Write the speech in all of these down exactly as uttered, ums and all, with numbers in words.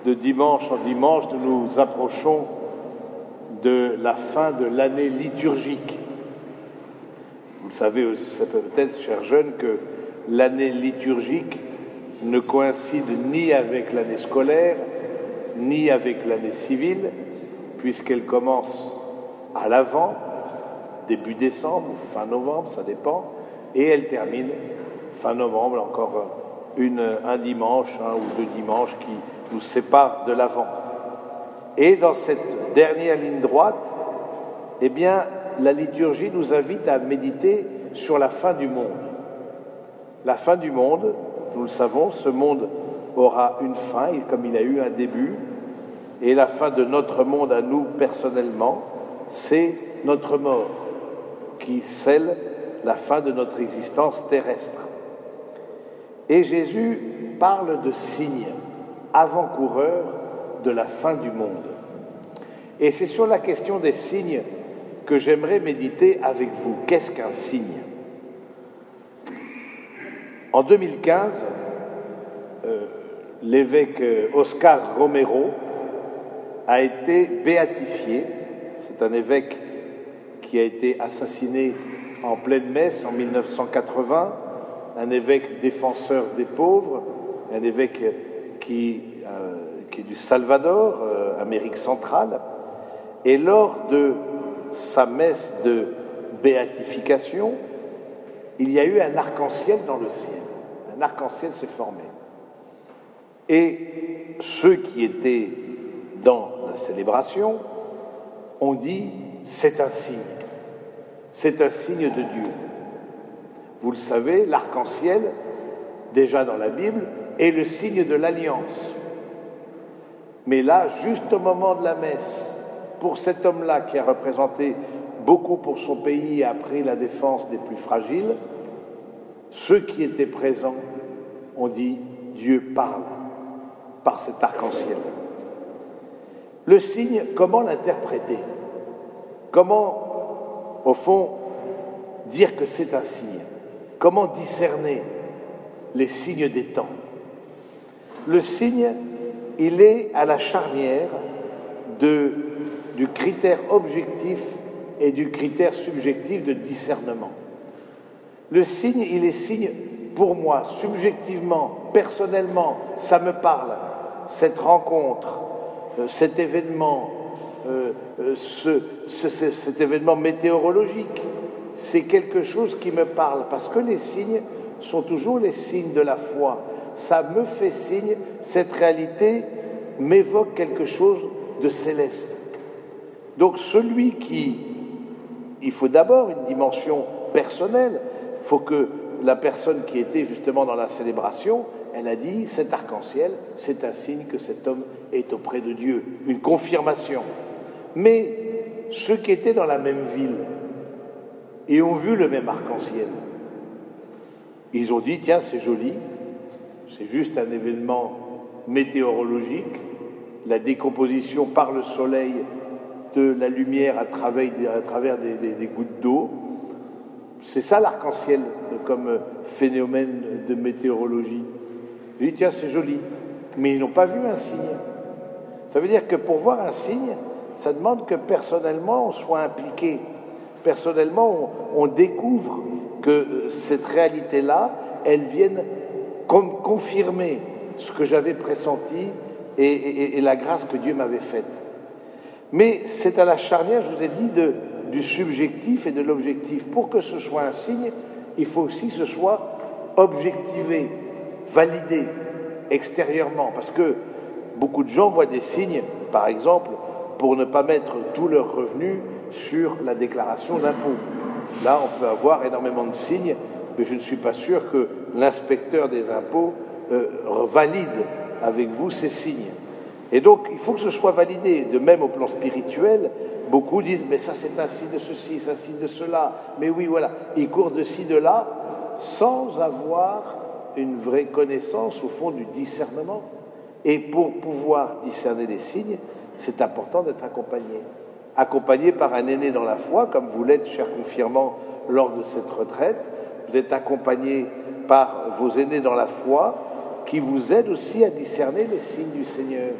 de dimanche en dimanche, nous nous approchons de la fin de l'année liturgique. Vous le savez peut-être, chers jeunes, que l'année liturgique ne coïncide ni avec l'année scolaire, ni avec l'année civile, puisqu'elle commence à l'avant, début décembre ou fin novembre, ça dépend, et elle termine fin novembre, encore une, un dimanche, un ou deux dimanches qui nous séparent de l'avant. Et dans cette dernière ligne droite, eh bien, la liturgie nous invite à méditer sur la fin du monde. La fin du monde, nous le savons, ce monde aura une fin, comme il a eu un début, et la fin de notre monde à nous personnellement, c'est notre mort, qui scelle la fin de notre existence terrestre. Et Jésus parle de signes avant-coureurs de la fin du monde. Et c'est sur la question des signes que j'aimerais méditer avec vous. Qu'est-ce qu'un signe ? En deux mille quinze, euh, l'évêque Oscar Romero a été béatifié. C'est un évêque qui a été assassiné en pleine messe en mille neuf cent quatre-vingts, un évêque défenseur des pauvres, un évêque qui, euh, qui est du Salvador, euh, Amérique centrale. Et lors de sa messe de béatification, il y a eu un arc-en-ciel dans le ciel. Un arc-en-ciel s'est formé. Et ceux qui étaient dans la célébration ont dit « c'est un signe, c'est un signe de Dieu ». Vous le savez, l'arc-en-ciel, déjà dans la Bible, est le signe de l'alliance. Mais là, juste au moment de la messe, pour cet homme-là qui a représenté beaucoup pour son pays et a pris la défense des plus fragiles, ceux qui étaient présents ont dit « Dieu parle par cet arc-en-ciel ». Le signe, comment l'interpréter ? Comment, au fond, dire que c'est un signe ? Comment discerner les signes des temps ? Le signe, il est à la charnière de, du critère objectif et du critère subjectif de discernement. Le signe, il est signe pour moi, subjectivement, personnellement, ça me parle, cette rencontre, euh, cet événement, euh, euh, ce, ce, ce, cet événement météorologique, c'est quelque chose qui me parle, parce que les signes sont toujours les signes de la foi. Ça me fait signe, cette réalité m'évoque quelque chose de céleste. Donc celui qui... Il faut d'abord une dimension personnelle. Il faut que la personne qui était justement dans la célébration, elle a dit, cet arc-en-ciel, c'est un signe que cet homme est auprès de Dieu, une confirmation. Mais ceux qui étaient dans la même ville et ont vu le même arc-en-ciel, ils ont dit, tiens, c'est joli, c'est juste un événement météorologique, la décomposition par le soleil de la lumière à travers, à travers des, des, des gouttes d'eau. C'est ça l'arc-en-ciel comme phénomène de météorologie. Ils disent, tiens, c'est joli, mais ils n'ont pas vu un signe. Ça veut dire que pour voir un signe, ça demande que personnellement on soit impliqué. Personnellement, on, on découvre que cette réalité-là, elle vienne comme confirmer ce que j'avais pressenti et, et, et la grâce que Dieu m'avait faite. Mais c'est à la charnière, je vous ai dit, de, du subjectif et de l'objectif. Pour que ce soit un signe, il faut aussi que ce soit objectivé, validé extérieurement. Parce que beaucoup de gens voient des signes, par exemple, pour ne pas mettre tous leurs revenus sur la déclaration d'impôt. Là, on peut avoir énormément de signes, mais je ne suis pas sûr que l'inspecteur des impôts euh, valide avec vous ces signes. Et donc, il faut que ce soit validé. De même, au plan spirituel, beaucoup disent « mais ça, c'est un signe de ceci, c'est un signe de cela. » Mais oui, voilà. Ils courent de ci, de là, sans avoir une vraie connaissance, au fond, du discernement. Et pour pouvoir discerner les signes, c'est important d'être accompagné. Accompagné par un aîné dans la foi, comme vous l'êtes, cher confirmant, lors de cette retraite. Vous êtes accompagné par vos aînés dans la foi, qui vous aident aussi à discerner les signes du Seigneur.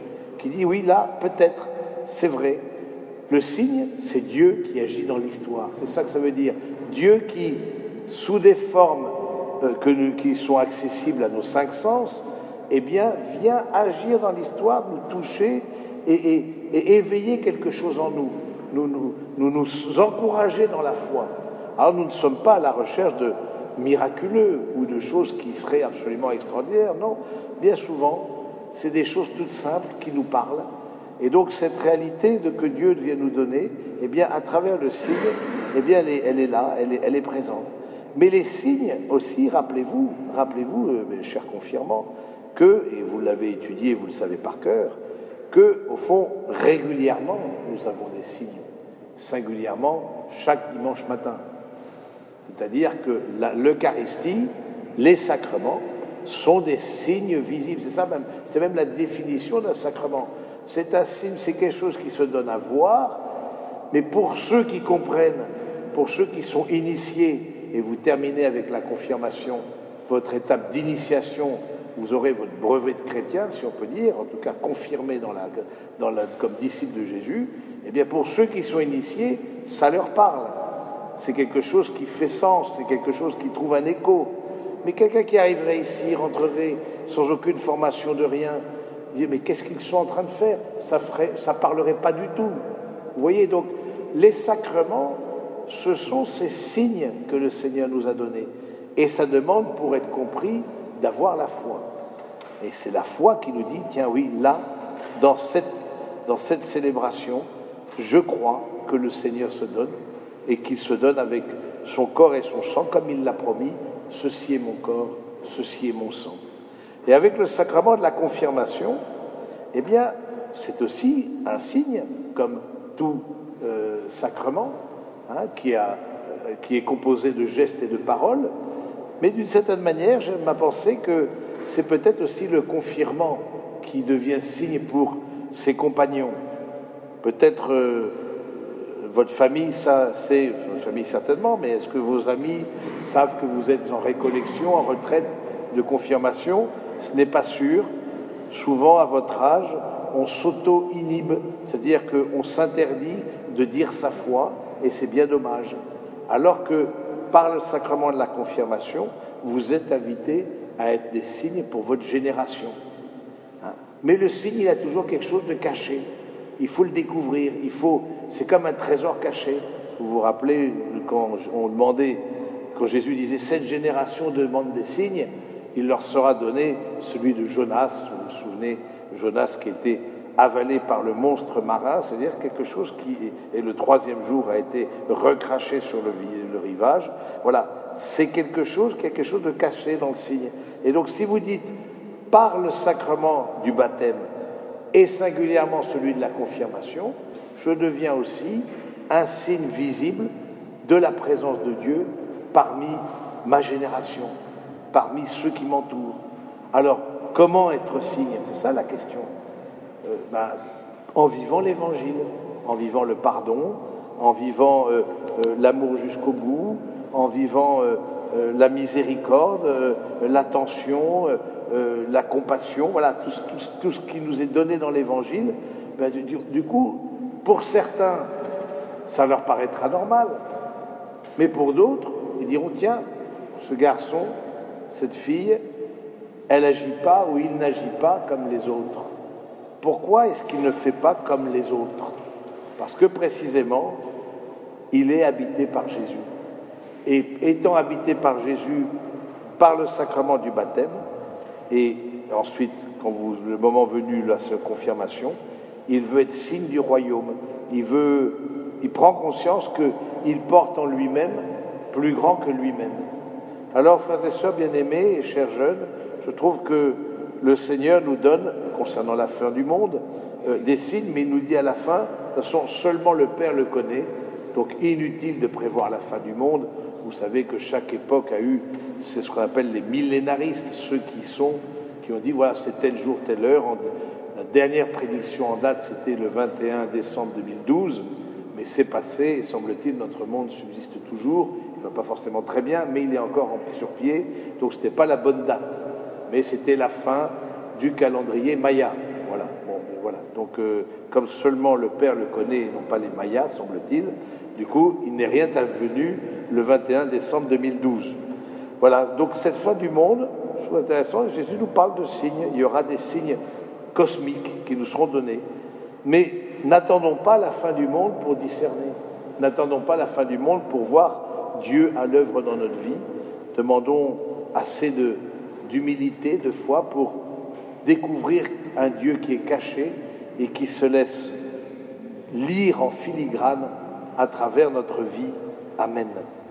qui dit oui, là, peut-être, c'est vrai. Le signe, c'est Dieu qui agit dans l'histoire. C'est ça que ça veut dire. Dieu qui, sous des formes euh, que nous, qui sont accessibles à nos cinq sens, eh bien, vient agir dans l'histoire, nous toucher et, et, et éveiller quelque chose en nous, nous nous, nous nous encourager dans la foi. Alors, nous ne sommes pas à la recherche de miraculeux ou de choses qui seraient absolument extraordinaires. Non, bien souvent, c'est des choses toutes simples qui nous parlent. Et donc, cette réalité de que Dieu vient nous donner, eh bien, à travers le signe, eh bien, elle est, elle est là, elle est, elle est présente. Mais les signes aussi, rappelez-vous, rappelez-vous, euh, mes chers confirmants, que, et vous l'avez étudié, vous le savez par cœur, que, au fond, régulièrement, nous avons des signes, singulièrement, chaque dimanche matin. C'est-à-dire que la, l'Eucharistie, les sacrements, sont des signes visibles. C'est ça même, c'est même la définition d'un sacrement. C'est un signe, c'est quelque chose qui se donne à voir, mais pour ceux qui comprennent, pour ceux qui sont initiés, et vous terminez avec la confirmation, votre étape d'initiation, vous aurez votre brevet de chrétien, si on peut dire, en tout cas confirmé dans la, dans la, comme disciple de Jésus, eh bien pour ceux qui sont initiés, ça leur parle. C'est quelque chose qui fait sens, c'est quelque chose qui trouve un écho. Mais quelqu'un qui arriverait ici, rentrerait sans aucune formation de rien, il dit, mais qu'est-ce qu'ils sont en train de faire? Ça ferait, ça parlerait pas du tout. Vous voyez, donc, les sacrements, ce sont ces signes que le Seigneur nous a donnés. Et ça demande, pour être compris, d'avoir la foi. Et c'est la foi qui nous dit, tiens, oui, là, dans cette, dans cette célébration, je crois que le Seigneur se donne, et qu'il se donne avec son corps et son sang, comme il l'a promis, ceci est mon corps, ceci est mon sang. Et avec le sacrement de la confirmation, eh bien, c'est aussi un signe, comme tout euh, sacrement, hein, qui, a, euh, qui est composé de gestes et de paroles, mais d'une certaine manière, je m'a pensé que c'est peut-être aussi le confirmant qui devient signe pour ses compagnons. Peut-être euh, votre famille, ça, c'est votre famille certainement, mais est-ce que vos amis savent que vous êtes en récollection, en retraite de confirmation? Ce n'est pas sûr. Souvent, à votre âge, on s'auto-inhibe, c'est-à-dire qu'on s'interdit de dire sa foi, et c'est bien dommage. Alors que, par le sacrement de la confirmation, vous êtes invité à être des signes pour votre génération. Hein? Mais le signe, il a toujours quelque chose de caché. Il faut le découvrir. Il faut, c'est comme un trésor caché. Vous vous rappelez, quand on demandait, quand Jésus disait « Cette génération demande des signes », il leur sera donné celui de Jonas. Vous vous souvenez, Jonas qui était avalé par le monstre marin, c'est-à-dire quelque chose qui, et le troisième jour a été recraché sur le, le rivage. Voilà, c'est quelque chose, quelque chose de caché dans le signe. Et donc, si vous dites, par le sacrement du baptême, et singulièrement celui de la confirmation, je deviens aussi un signe visible de la présence de Dieu parmi ma génération, parmi ceux qui m'entourent. Alors, comment être signe? C'est ça la question. Euh, ben, en vivant l'Évangile, en vivant le pardon, en vivant euh, euh, l'amour jusqu'au bout, en vivant euh, euh, la miséricorde, euh, l'attention, euh, euh, la compassion, voilà, tout, tout, tout ce qui nous est donné dans l'Évangile. Ben, du, du coup, pour certains, ça leur paraîtra normal, mais pour d'autres, ils diront, tiens, ce garçon, cette fille, elle n'agit pas ou il n'agit pas comme les autres. Pourquoi est-ce qu'il ne fait pas comme les autres? Parce que précisément, il est habité par Jésus. Et étant habité par Jésus, par le sacrement du baptême, et ensuite, quand vous, le moment venu, la confirmation, il veut être signe du royaume. Il veut, il prend conscience qu'il porte en lui-même plus grand que lui-même. Alors, frères et sœurs bien-aimés et chers jeunes, je trouve que le Seigneur nous donne, concernant la fin du monde, euh, des signes, mais il nous dit à la fin, de toute façon, seulement le Père le connaît, donc inutile de prévoir la fin du monde. Vous savez que chaque époque a eu, c'est ce qu'on appelle les millénaristes, ceux qui sont, qui ont dit, voilà, c'est tel jour, telle heure. En, la dernière prédiction en date, c'était le vingt et un décembre deux mille douze, mais c'est passé, et semble-t-il, notre monde subsiste toujours. Il ne va pas forcément très bien, mais il est encore sur pied, donc ce n'était pas la bonne date. Mais c'était la fin du calendrier Maya. Voilà. Bon, Voilà. Donc, euh, comme seulement le Père le connaît, et non pas les Mayas, semble-t-il, du coup, il n'est rien advenu le vingt et un décembre deux mille douze. Voilà. Donc, cette fin du monde, je trouve intéressant, Jésus nous parle de signes. Il y aura des signes cosmiques qui nous seront donnés. Mais n'attendons pas la fin du monde pour discerner. N'attendons pas la fin du monde pour voir Dieu à l'œuvre dans notre vie. Demandons assez de, d'humilité, de foi pour découvrir un Dieu qui est caché et qui se laisse lire en filigrane à travers notre vie. Amen.